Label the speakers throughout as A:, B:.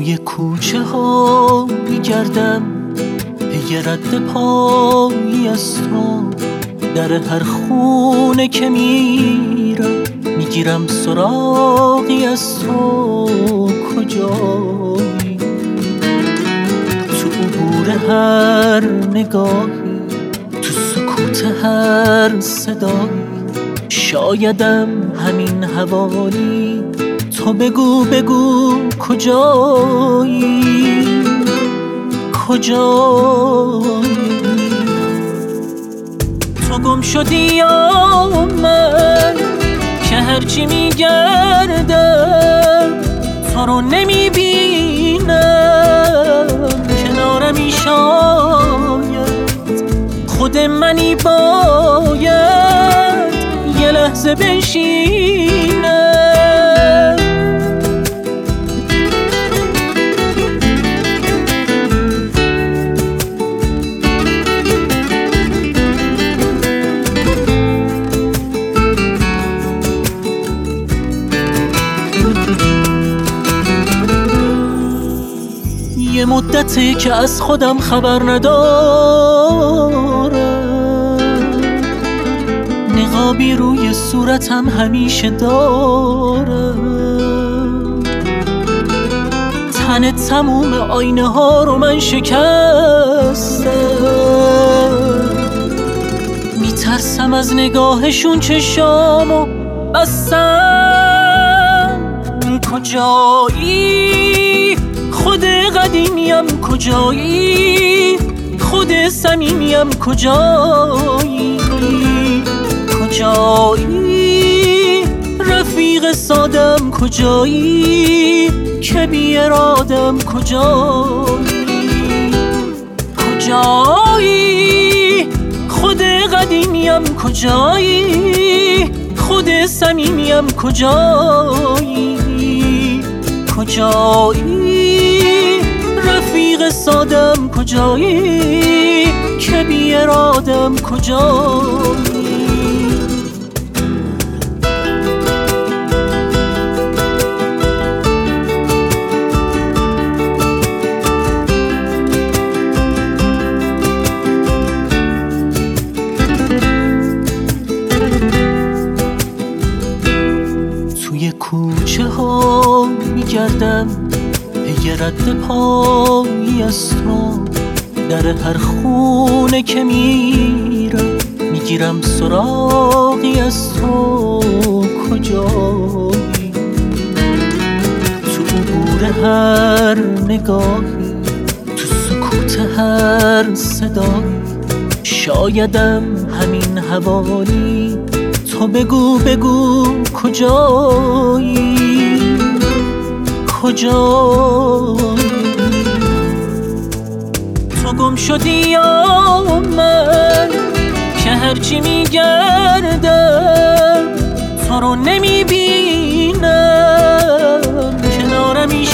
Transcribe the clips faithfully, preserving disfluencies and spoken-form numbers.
A: توی کوچه ها میگردم پی رد پایی از تو، در هر خونه که میرم میگیرم سراغی از تو. کجایی تو عبور هر نگاهی، تو سکوت هر صدایی، شایدم همین حوالی. تو بگو بگو کجایی کجایی. تو گم شدی یا من که هرچی میگردم تو رو نمیبینم. کنارمی شاید خود منی باید یه لحظه بنشینم. یه مدته که از خودم خبر ندارم، نقابی روی صورتم همیشه دارم. تن تموم آینه ها رو من شکستم، میترسم از نگاهشون چشامو بستم. کجایی خود قدیمیم، کجایی خود صمیمیم، کجایی کجایی رفیق سادم، کجایی که بی ارادم، کجایی کجایی خود قدیمیم، کجایی خود صمیمیم، کجایی کجایی رفیق سادم، کجایی که بی ارادم، کجایی. توی کوچه ها میگردم پی رد پایی از تو، در هر خونه که میرم میگیرم سراغی از تو. کجایی تو عبور هر نگاهی، تو سکوت هر صدایی، شایدم همین حوالی. تو بگو بگو کجایی کجایی. تو گم شدی یا من که هرچی میگردم تو رو نمیبینم. کنارمی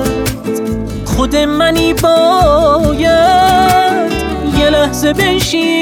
A: شاید خود منی باید یه لحظه بنشینم.